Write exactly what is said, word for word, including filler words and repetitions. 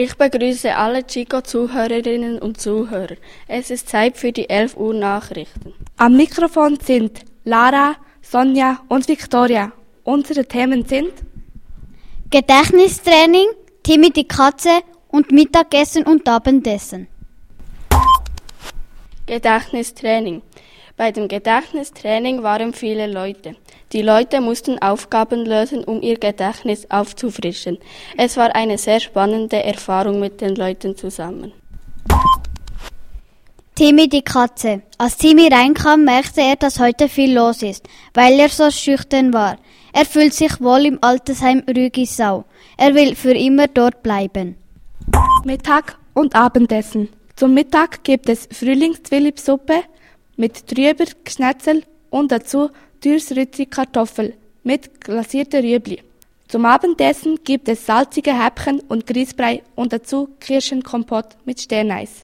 Ich begrüße alle Chico-Zuhörerinnen und Zuhörer. Es ist Zeit für die elf Uhr Nachrichten. Am Mikrofon sind Lara, Sonja und Victoria. Unsere Themen sind Gedächtnistraining, Timmy die Katze und Mittagessen und Abendessen. Gedächtnistraining. Bei dem Gedächtnistraining waren viele Leute. Die Leute mussten Aufgaben lösen, um ihr Gedächtnis aufzufrischen. Es war eine sehr spannende Erfahrung mit den Leuten zusammen. Timmy die Katze. Als Timmy reinkam, merkte er, dass heute viel los ist, weil er so schüchtern war. Er fühlt sich wohl im Altersheim Rügisau. Er will für immer dort bleiben. Mittag und Abendessen. Zum Mittag gibt es Frühlingszwiebelsuppe mit trüber Schnetzel und dazu Dürrsrützi Kartoffel mit glasierter Rüebli. Zum Abendessen gibt es salzige Häppchen und Grießbrei und dazu Kirschenkompott mit Sterneis.